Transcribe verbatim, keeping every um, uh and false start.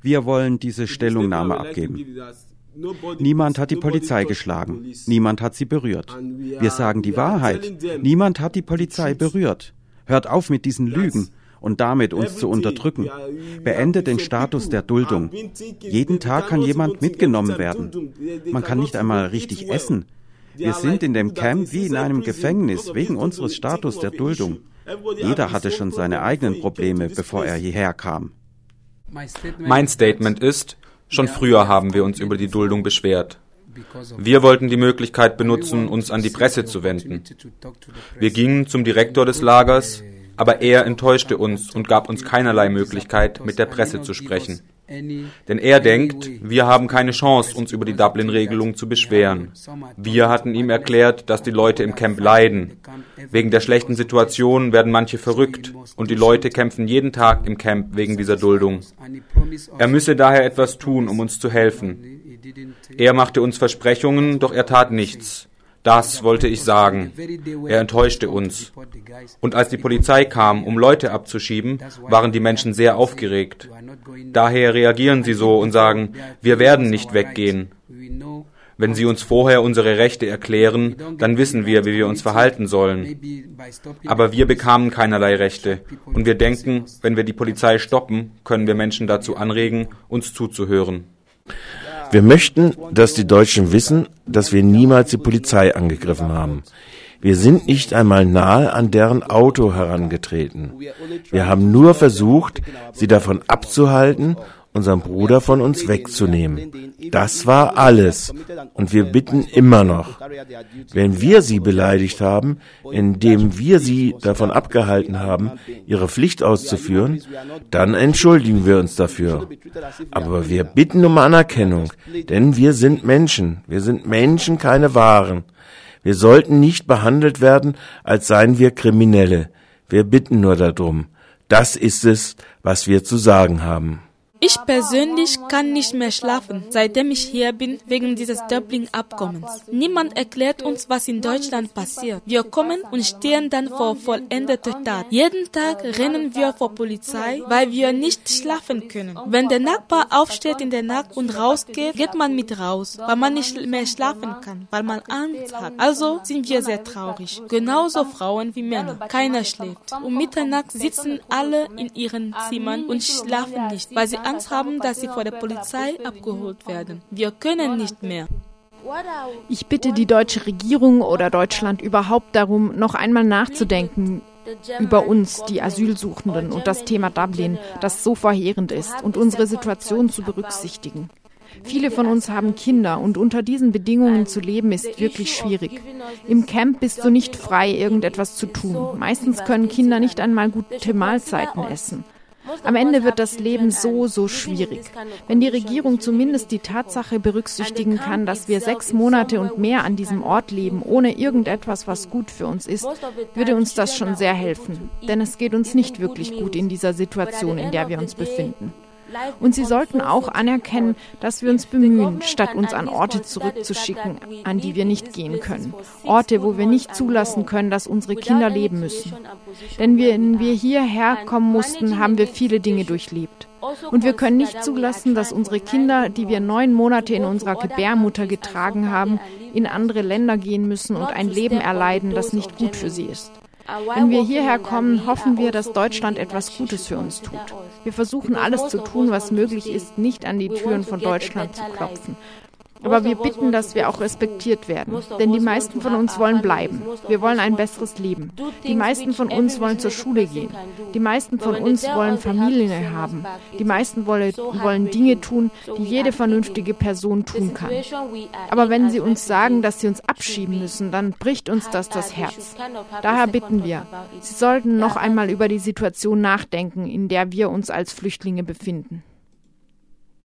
Wir wollen diese Stellungnahme abgeben. Niemand hat die Polizei geschlagen. Niemand hat sie berührt. Wir sagen die Wahrheit. Niemand hat die Polizei berührt. Hört auf mit diesen Lügen und damit uns zu unterdrücken. Beendet den Status der Duldung. Jeden Tag kann jemand mitgenommen werden. Man kann nicht einmal richtig essen. Wir sind in dem Camp wie in einem Gefängnis wegen unseres Status der Duldung. Jeder hatte schon seine eigenen Probleme, bevor er hierher kam. Mein Statement ist, schon früher haben wir uns über die Duldung beschwert. Wir wollten die Möglichkeit benutzen, uns an die Presse zu wenden. Wir gingen zum Direktor des Lagers, aber er enttäuschte uns und gab uns keinerlei Möglichkeit, mit der Presse zu sprechen. Denn er denkt, wir haben keine Chance, uns über die Dublin-Regelung zu beschweren. Wir hatten ihm erklärt, dass die Leute im Camp leiden. Wegen der schlechten Situation werden manche verrückt und die Leute kämpfen jeden Tag im Camp wegen dieser Duldung. Er müsse daher etwas tun, um uns zu helfen. Er machte uns Versprechungen, doch er tat nichts. Das wollte ich sagen. Er enttäuschte uns. Und als die Polizei kam, um Leute abzuschieben, waren die Menschen sehr aufgeregt. Daher reagieren sie so und sagen, wir werden nicht weggehen. Wenn sie uns vorher unsere Rechte erklären, dann wissen wir, wie wir uns verhalten sollen. Aber wir bekamen keinerlei Rechte. Und wir denken, wenn wir die Polizei stoppen, können wir Menschen dazu anregen, uns zuzuhören. Wir möchten, dass die Deutschen wissen, dass wir niemals die Polizei angegriffen haben. Wir sind nicht einmal nahe an deren Auto herangetreten. Wir haben nur versucht, sie davon abzuhalten, unseren Bruder von uns wegzunehmen. Das war alles. Und wir bitten immer noch. Wenn wir sie beleidigt haben, indem wir sie davon abgehalten haben, ihre Pflicht auszuführen, dann entschuldigen wir uns dafür. Aber wir bitten um Anerkennung, denn wir sind Menschen. Wir sind Menschen, keine Waren. Wir sollten nicht behandelt werden, als seien wir Kriminelle. Wir bitten nur darum. Das ist es, was wir zu sagen haben. Ich persönlich kann nicht mehr schlafen, seitdem ich hier bin, wegen dieses Dublin-Abkommens. Niemand erklärt uns, was in Deutschland passiert. Wir kommen und stehen dann vor vollendeter Tat. Jeden Tag rennen wir vor Polizei, weil wir nicht schlafen können. Wenn der Nachbar aufsteht in der Nacht und rausgeht, geht man mit raus, weil man nicht mehr schlafen kann, weil man Angst hat. Also sind wir sehr traurig. Genauso Frauen wie Männer. Keiner schläft. Um Mitternacht sitzen alle in ihren Zimmern und schlafen nicht, weil sie Angst haben, dass sie vor der Polizei abgeholt werden. Wir können nicht mehr. Ich bitte die deutsche Regierung oder Deutschland überhaupt darum, noch einmal nachzudenken über uns, die Asylsuchenden, und das Thema Dublin, das so verheerend ist, und unsere Situation zu berücksichtigen. Viele von uns haben Kinder und unter diesen Bedingungen zu leben ist wirklich schwierig. Im Camp bist du nicht frei, irgendetwas zu tun. Meistens können Kinder nicht einmal gute Mahlzeiten essen. Am Ende wird das Leben so, so schwierig. Wenn die Regierung zumindest die Tatsache berücksichtigen kann, dass wir sechs Monate und mehr an diesem Ort leben, ohne irgendetwas, was gut für uns ist, würde uns das schon sehr helfen. Denn es geht uns nicht wirklich gut in dieser Situation, in der wir uns befinden. Und sie sollten auch anerkennen, dass wir uns bemühen, statt uns an Orte zurückzuschicken, an die wir nicht gehen können. Orte, wo wir nicht zulassen können, dass unsere Kinder leben müssen. Denn wenn wir hierher kommen mussten, haben wir viele Dinge durchlebt. Und wir können nicht zulassen, dass unsere Kinder, die wir neun Monate in unserer Gebärmutter getragen haben, in andere Länder gehen müssen und ein Leben erleiden, das nicht gut für sie ist. Wenn wir hierher kommen, hoffen wir, dass Deutschland etwas Gutes für uns tut. Wir versuchen alles zu tun, was möglich ist, nicht an die Türen von Deutschland zu klopfen. Aber wir bitten, dass wir auch respektiert werden. Denn die meisten von uns wollen bleiben. Wir wollen ein besseres Leben. Die meisten von uns wollen zur Schule gehen. Die meisten von uns wollen Familien haben. Die meisten wollen, wollen Dinge tun, die jede vernünftige Person tun kann. Aber wenn sie uns sagen, dass sie uns abschieben müssen, dann bricht uns das das Herz. Daher bitten wir, sie sollten noch einmal über die Situation nachdenken, in der wir uns als Flüchtlinge befinden.